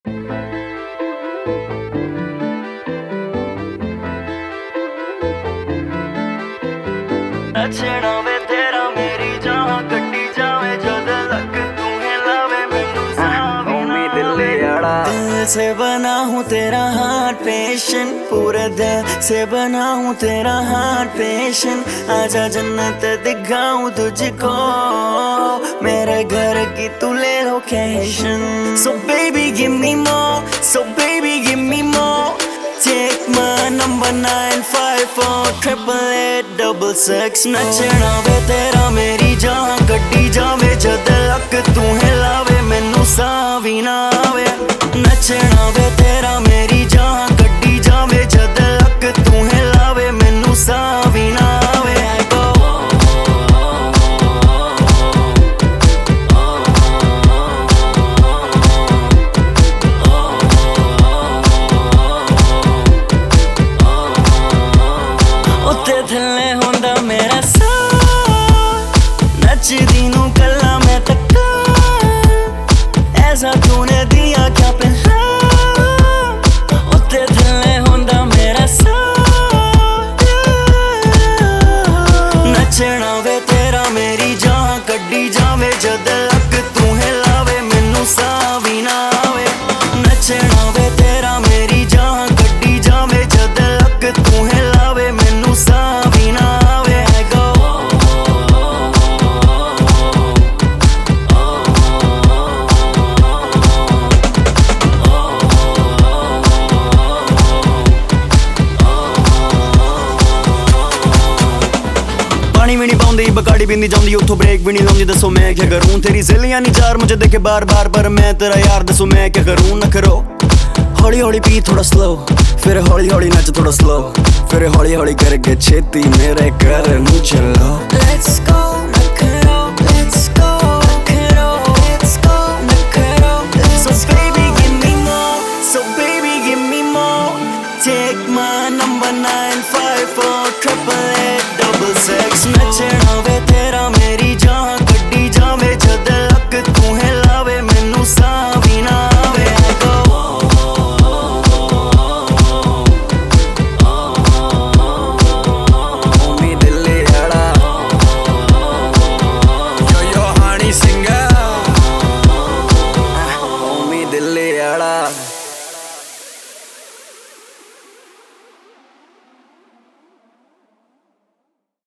नचना वे तेरा मेरी जहाँ कट्टी जावे जद लग तू हिलावे मैनू सावी ना आवे। दिल से बना हूँ तेरा हार्ट पेशेंट, पूरे दिल से बना हूँ तेरा हार्ट पेशेंट। आजा जन्नत दिखाऊं तुझको, मेरे घर की तू ले location. So baby give me more, so baby give me more. Take my number 9548866। नचना वे तेरा मेरी जान गड्डी जावे जद लक तू हिलावे मैनू सावी ना आवे। नचना वे तेरा मेरी जान गड्डी जावे जद लक तू हिलावे मैनू सावी ना आवे। थल्ले होंदा मेरा सा नचदी नू कल्ला मैं तक्का, ऐसा तूने दिया क्या पहला। उत्ते थल्ले होंदा मेरा सा नचना वे तेरा मेरी जान कड्डी जावे जद लक तू हिलावे मैनू सावी ना आवे। नचना वे तेरा मेरी जान कड्डी जावे जद लक तू हिलावे मैनू सावी ना आवे। पानी भी नहीं पाउंदी बकाड़ी पींदी जाऊंदी उठो ब्रेक भी नहीं लाउंदी। दसो मैं क्या करूं, तेरी ज़िलियां नहीं चार मुझे देखे बार बार, पर मैं तेरा यार दसो मैं क्या करूं। न करो हौली हौली पी थोड़ा स्लो, फिर हौली हौली नच थोड़ा स्लो, फिर हौली हौली करके छेती मेरे घर नू चलो। Let's go, न करो let's go।